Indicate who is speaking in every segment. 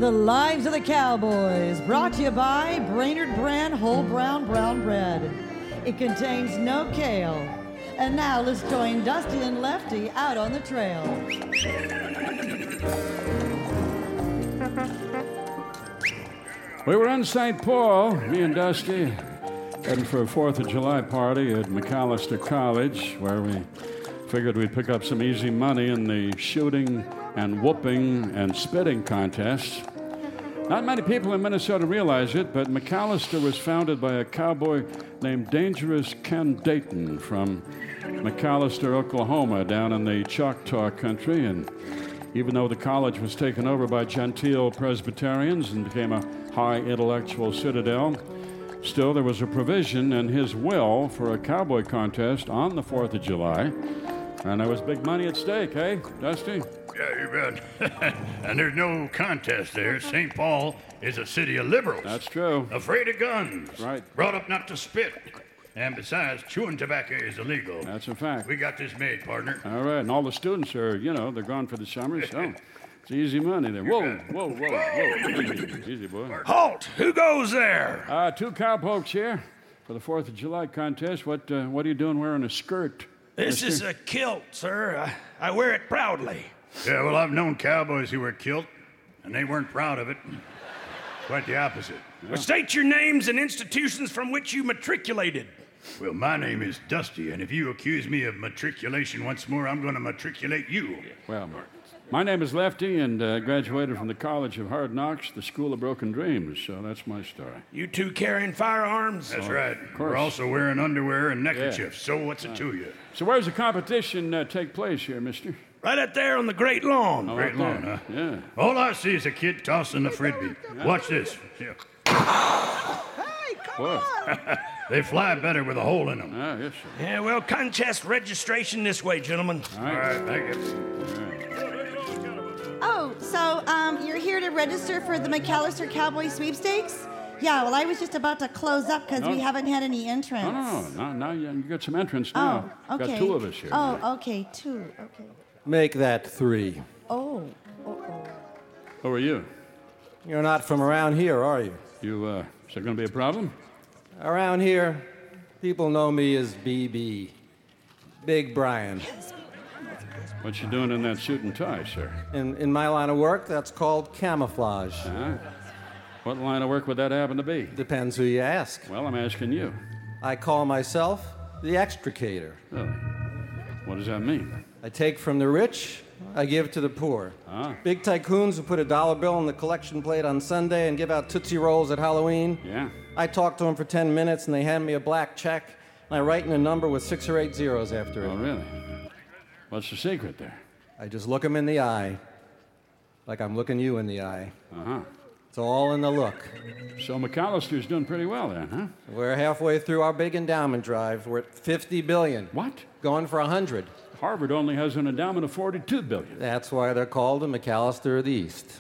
Speaker 1: The Lives of the Cowboys, brought to you by Brainerd Brand Whole Brown Bread. It contains no kale. And now let's join Dusty and Lefty out on the trail.
Speaker 2: We were in St. Paul, me and Dusty, heading for a 4th of July party at Macalester College, where we figured we'd pick up some easy money in the shooting and whooping and spitting contests. Not many people in Minnesota realize it, but Macalester was founded by a cowboy named Dangerous Ken Dayton from Macalester, Oklahoma, down in the Choctaw country. And even though the college was taken over by genteel Presbyterians and became a high intellectual citadel, still there was a provision in his will for a cowboy contest on the 4th of July. And there was big money at stake, eh, Dusty?
Speaker 3: Yeah, you bet. And there's no contest there. St. Paul is a city of liberals.
Speaker 2: That's true.
Speaker 3: Afraid of guns.
Speaker 2: Right.
Speaker 3: Brought up not to spit. And besides, chewing tobacco is illegal.
Speaker 2: That's a fact.
Speaker 3: We got this made, partner.
Speaker 2: All right, and all the students are, they're gone for the summer, so it's easy money there. Whoa. Easy, boy.
Speaker 4: Halt! Who goes there?
Speaker 2: 2 cowpokes here for the 4th of July contest. What are you doing wearing a skirt?
Speaker 4: This is a kilt, sir. I wear it proudly.
Speaker 3: Yeah, well, I've known cowboys who were kilt, and they weren't proud of it. Quite the opposite.
Speaker 4: Well, state your names and institutions from which you matriculated.
Speaker 3: Well, my name is Dusty, and if you accuse me of matriculation once more, I'm going to matriculate you.
Speaker 2: Well, my name is Lefty, and graduated from the College of Hard Knocks, the School of Broken Dreams, so that's my story.
Speaker 4: You two carrying firearms?
Speaker 3: That's right. We're also wearing underwear and neckerchiefs, so what's it to you?
Speaker 2: So where's the competition take place here, mister?
Speaker 4: Right up there on the Great Lawn.
Speaker 3: Great Lawn, huh?
Speaker 2: Yeah.
Speaker 3: All I see is a kid tossing the frisbee. Watch this. Yeah.
Speaker 1: Hey, come on!
Speaker 3: They fly better with a hole in them.
Speaker 2: Yes, sir.
Speaker 4: Yeah, well, contest registration this way, gentlemen.
Speaker 3: All right, thank you.
Speaker 5: Oh, so, you're here to register for the Macalester Cowboy Sweepstakes? Yeah, well, I was just about to close up because we haven't had any entrants.
Speaker 2: No. Now you got some entrants now.
Speaker 5: Oh, okay.
Speaker 2: Got 2 of us here.
Speaker 5: Oh, okay, 2. Okay.
Speaker 6: Make that 3.
Speaker 5: Oh.
Speaker 2: Who are you?
Speaker 6: You're not from around here, are you?
Speaker 2: Is there going to be a problem?
Speaker 6: Around here, people know me as BB. Big Brian.
Speaker 2: What you doing in that suit and tie, sir?
Speaker 6: In my line of work, that's called camouflage.
Speaker 2: What line of work would that happen to be?
Speaker 6: Depends who you ask.
Speaker 2: Well, I'm asking you.
Speaker 6: I call myself the extricator.
Speaker 2: Really? What does that mean?
Speaker 6: I take from the rich, I give to the poor. Big tycoons who put a dollar bill on the collection plate on Sunday and give out Tootsie Rolls at Halloween.
Speaker 2: Yeah.
Speaker 6: I talk to them for 10 minutes and they hand me a black check and I write in a number with 6 or 8 zeros after it.
Speaker 2: Oh, really? What's the secret there?
Speaker 6: I just look them in the eye, like I'm looking you in the eye. It's all in the look.
Speaker 2: So Macalister's doing pretty well then, huh?
Speaker 6: We're halfway through our big endowment drive. We're at $50 billion.
Speaker 2: What?
Speaker 6: Going for 100.
Speaker 2: Harvard only has an endowment of $42 billion.
Speaker 6: That's why they're called the Macalester of the East.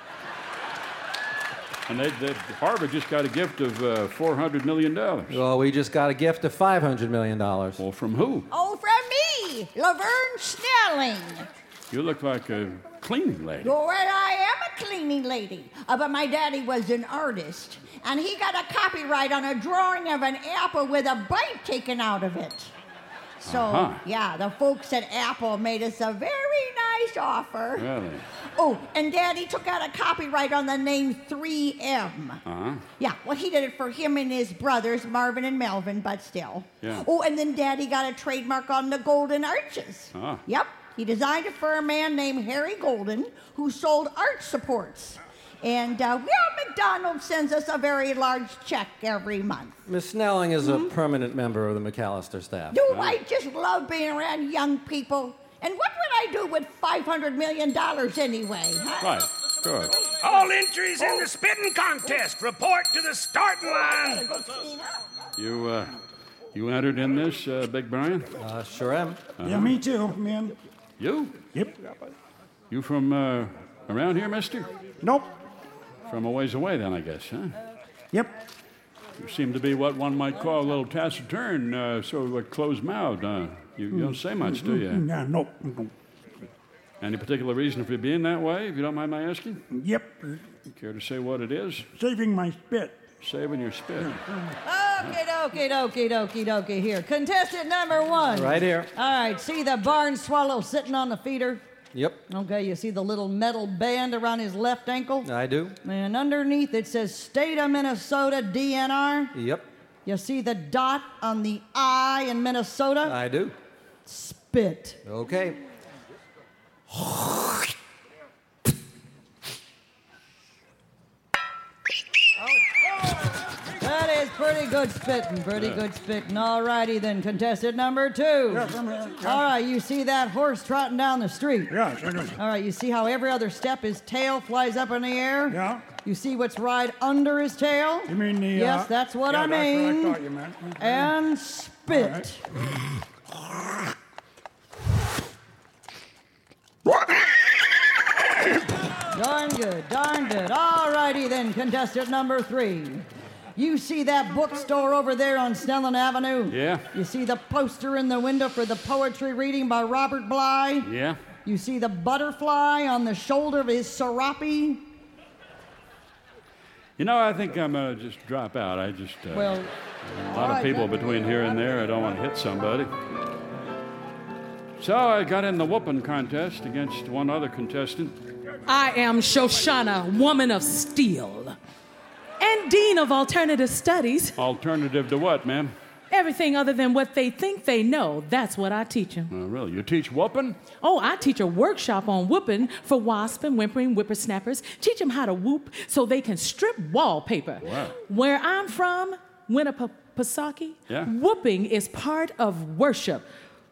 Speaker 2: And Harvard just got a gift of $400 million.
Speaker 6: Well, we just got a gift of $500 million.
Speaker 2: Well, from who?
Speaker 7: Oh, from me, Laverne Snelling.
Speaker 2: You look like a cleaning lady.
Speaker 7: Well, I am a cleaning lady, but my daddy was an artist, and he got a copyright on a drawing of an apple with a bite taken out of it. So, yeah, the folks at Apple made us a very nice offer.
Speaker 2: Really?
Speaker 7: Oh, and Daddy took out a copyright on the name 3M. Yeah, well, he did it for him and his brothers, Marvin and Melvin, but still.
Speaker 2: Yeah.
Speaker 7: Oh, and then Daddy got a trademark on the golden arches. Yep, he designed it for a man named Harry Golden, who sold arch supports. And, McDonald's sends us a very large check every month.
Speaker 6: Miss Snelling is a permanent member of the Macalester staff.
Speaker 7: No, I just love being around young people. And what would I do with $500 million anyway? Huh?
Speaker 2: Right, good.
Speaker 4: All entries in the spitting contest report to the starting line.
Speaker 2: You entered in this, Big Brian?
Speaker 6: Sure am.
Speaker 8: Yeah, me too, man.
Speaker 2: You?
Speaker 8: Yep.
Speaker 2: You from around here, mister?
Speaker 8: Nope.
Speaker 2: From a ways away, then, I guess, huh?
Speaker 8: Yep.
Speaker 2: You seem to be what one might call a little taciturn, sort of closed-mouthed. You don't say much, do you?
Speaker 8: Yeah, nope.
Speaker 2: Any particular reason for you being that way, if you don't mind my asking?
Speaker 8: Yep.
Speaker 2: Care to say what it is?
Speaker 8: Saving my spit.
Speaker 2: Saving your spit.
Speaker 1: Okay, here. Contestant number 1.
Speaker 6: Right here.
Speaker 1: All right, see the barn swallow sitting on the feeder?
Speaker 6: Yep.
Speaker 1: Okay, you see the little metal band around his left ankle?
Speaker 6: I do.
Speaker 1: And underneath it says State of Minnesota DNR.
Speaker 6: Yep.
Speaker 1: You see the dot on the I in Minnesota?
Speaker 6: I do.
Speaker 1: Spit.
Speaker 6: Okay.
Speaker 1: That is pretty good spitting. All righty then, contestant number 2.
Speaker 8: Yes, I'm here. Yes.
Speaker 1: All right, you see that horse trotting down the street?
Speaker 8: Yes, I do.
Speaker 1: All right, you see how every other step his tail flies up in the air?
Speaker 8: Yeah.
Speaker 1: You see what's right under his tail?
Speaker 8: You mean the...
Speaker 1: Yes, that's what I mean.
Speaker 8: That's what I thought you meant.
Speaker 1: And spit. Darn good. All righty then, contestant number 3. You see that bookstore over there on Snelling Avenue?
Speaker 2: Yeah.
Speaker 1: You see the poster in the window for the poetry reading by Robert Bly?
Speaker 2: Yeah.
Speaker 1: You see the butterfly on the shoulder of his serape?
Speaker 2: You know, I think I'm going to just drop out. I just...
Speaker 1: Well,
Speaker 2: a lot of people between here and there. I don't want to hit somebody. So I got in the whooping contest against one other contestant.
Speaker 9: I am Shoshana, woman of steel, and Dean of Alternative Studies.
Speaker 2: Alternative to what, ma'am?
Speaker 9: Everything other than what they think they know, that's what I teach them.
Speaker 2: Oh, really? You teach whooping?
Speaker 9: Oh, I teach a workshop on whooping for wasp and whimpering whippersnappers. Teach them how to whoop so they can strip wallpaper.
Speaker 2: Wow.
Speaker 9: Where I'm from, Winnipesaukee,
Speaker 2: yeah.
Speaker 9: Whooping is part of worship.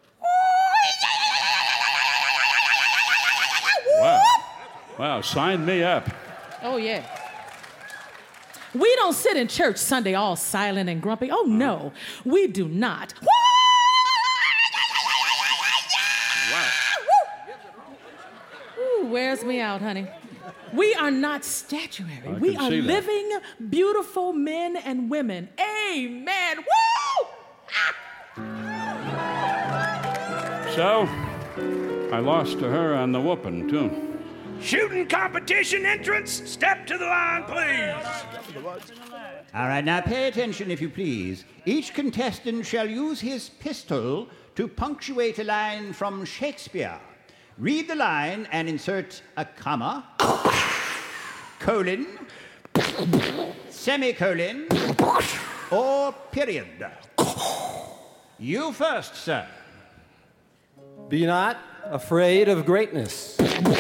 Speaker 2: Wow, sign me up.
Speaker 9: Oh, yeah. We don't sit in church Sunday all silent and grumpy. Oh, no, we do not.
Speaker 2: Wow.
Speaker 9: Ooh, wears me out, honey. We are not statuary. We are
Speaker 2: see that.
Speaker 9: living, beautiful men and women. Amen. Woo!
Speaker 2: So, I lost to her on the whooping, too.
Speaker 4: Shooting competition entrance, step to the line, please.
Speaker 10: All right, now pay attention if you please. Each contestant shall use his pistol to punctuate a line from Shakespeare. Read the line and insert a comma, colon, semicolon, or period. You first, sir.
Speaker 6: Be not afraid of greatness.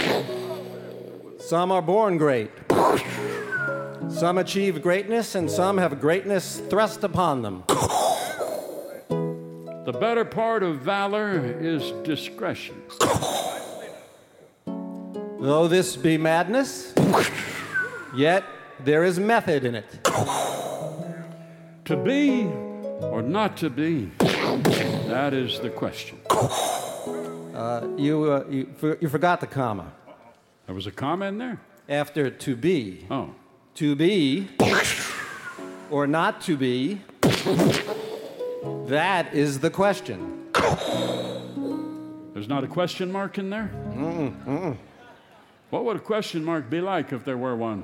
Speaker 6: Some are born great. Some achieve greatness, and some have greatness thrust upon them.
Speaker 2: The better part of valor is discretion.
Speaker 6: Though this be madness, yet there is method in it.
Speaker 2: To be or not to be, that is the question.
Speaker 6: You forgot the comma.
Speaker 2: There was a comma in there?
Speaker 6: After to be.
Speaker 2: Oh.
Speaker 6: To be or not to be, that is the question.
Speaker 2: There's not a question mark in there? What would a question mark be like if there were one?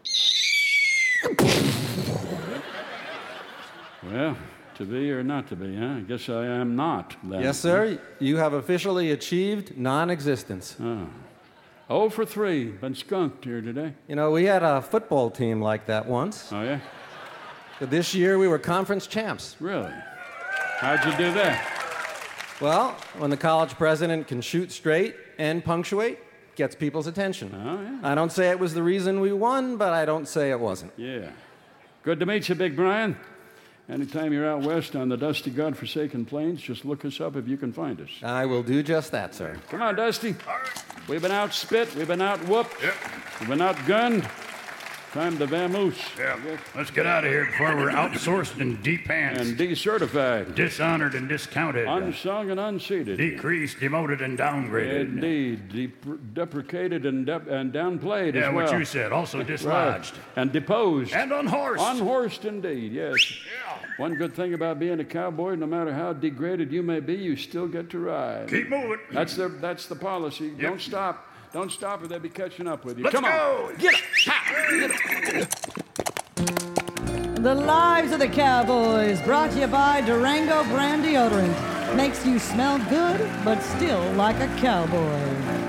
Speaker 2: Well, to be or not to be, huh? I guess I am not, then.
Speaker 6: Yes, sir. You have officially achieved non-existence.
Speaker 2: Oh. 0 for 3. Been skunked here today.
Speaker 6: You know, we had a football team like that once.
Speaker 2: Oh, yeah?
Speaker 6: This year we were conference champs.
Speaker 2: Really? How'd you do that?
Speaker 6: Well, when the college president can shoot straight and punctuate, gets people's attention.
Speaker 2: Oh, yeah.
Speaker 6: I don't say it was the reason we won, but I don't say it wasn't.
Speaker 2: Yeah. Good to meet you, Big Brian. Anytime you're out west on the dusty, godforsaken plains, just look us up if you can find us.
Speaker 6: I will do just that, sir.
Speaker 2: Come on, Dusty. We've been out spit, we've been out whooped, we've been out gunned. Time to vamoose.
Speaker 3: Yeah. Let's get out of here before we're outsourced and depantsed.
Speaker 2: And decertified.
Speaker 3: Dishonored and discounted.
Speaker 2: Unsung and unseated.
Speaker 3: Decreased, demoted, and downgraded.
Speaker 2: Indeed. Deprecated and downplayed
Speaker 3: yeah,
Speaker 2: as well.
Speaker 3: What you said. Also dislodged.
Speaker 2: Right. And deposed.
Speaker 3: And unhorsed.
Speaker 2: Unhorsed, indeed, yes.
Speaker 3: Yeah.
Speaker 2: One good thing about being a cowboy, no matter how degraded you may be, you still get to ride.
Speaker 3: Keep moving.
Speaker 2: That's the policy. Yep. Don't stop. Don't stop or they'll be catching up with you.
Speaker 3: Let's
Speaker 2: Come
Speaker 3: go.
Speaker 2: on. Get up. Get up.
Speaker 1: The Lives of the Cowboys, brought to you by Durango Brand Deodorant. Makes you smell good, but still like a cowboy.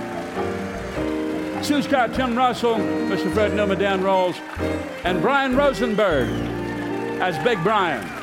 Speaker 2: Sue Scott, Tim Russell, Mr. Fred Newman, Dan Rolls, and Brian Rosenberg as Big Brian.